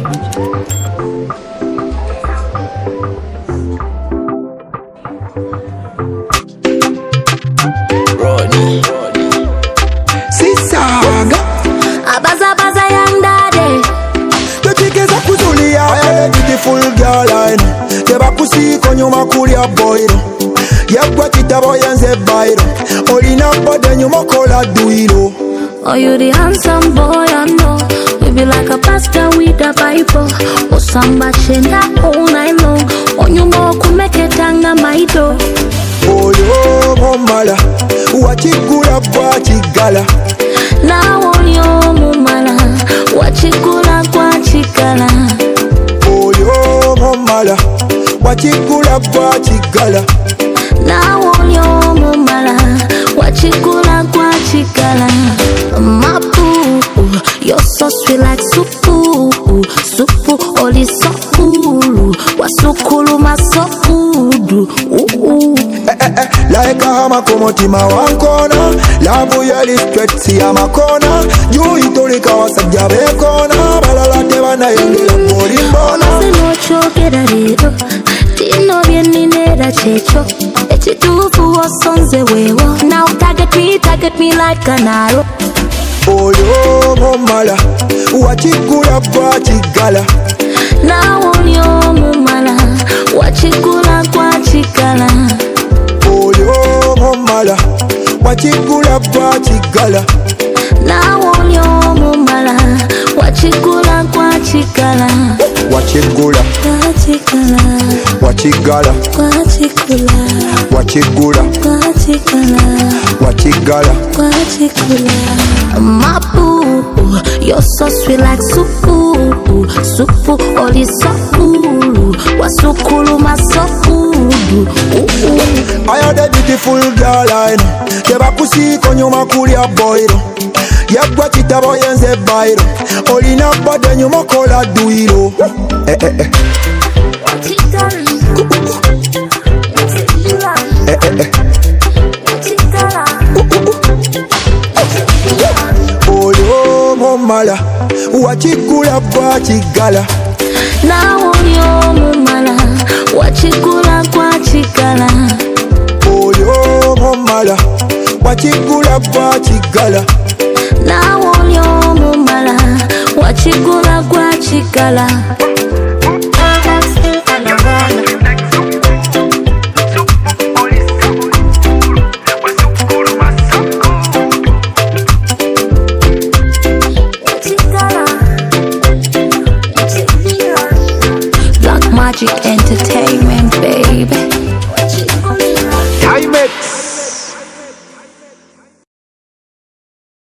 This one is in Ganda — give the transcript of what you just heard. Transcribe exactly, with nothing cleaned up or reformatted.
Rodney. Sisaga Abaza baza young daddy. the chick is a kuzulia, a beautiful girl I know. Teba pussy konyuma kulia boy. Yekwa kitabo yenze bairo. Olina bode nyuma kola duilo. Oh, you the handsome boy, I know. We be like a pastor with a Bible. Oh, somebody shenda all night long. On you more kumeke tanga maido. Oh yo momala, wachikula kwa chigala. Now on your mumala, wachikula kwa chikala. Oh yo momala, wachikula kwa chigala. Now on your mumala, wachikula kwa chikala. Mapu, you're so sweet like supu. Supu, oli sokulu. Wasukulu masokudu. Ooh. Eh eh eh, like a hama komotima wankona. Lavu yali straight si amakona. Juu itolika wasajja bekona. Balala tebana yengela molimbona. Se no chokera rero. Tino vieni nera checho. Echi tufu osonze wewo. Now target me, target me like an arrow. Oh yo momala, wachikula kwa chigala. Now on your mumala, wachikula kwa chikala. Oh yo momala, wachikula kwa chigala. Now on your mumala, wachikula kwa chikala. Wachigula, Kwa chikala, wachigala, kwa chikula, wachigula, kwa chikala, wachigala. kwa chikula. Mapu, you're so sweet like supu. Supu, oli sokulu. Wasukulu masokudu. Ooh. I had a beautiful girl I know. Teba pussy konyuma kulia boiro. Yekwa kitabo yenze bairo. Olina bode nyuma kola duilo. Eh eh eh. Eh eh eh. Oh yo momala, wachikula kwa chigala. Now on your mumala, wachikula kwa chikala. Oh yo momala, wachikula kwa chigala. Now on your mumala, wachikula kwa chikala. Black Magic Entertainment, baby.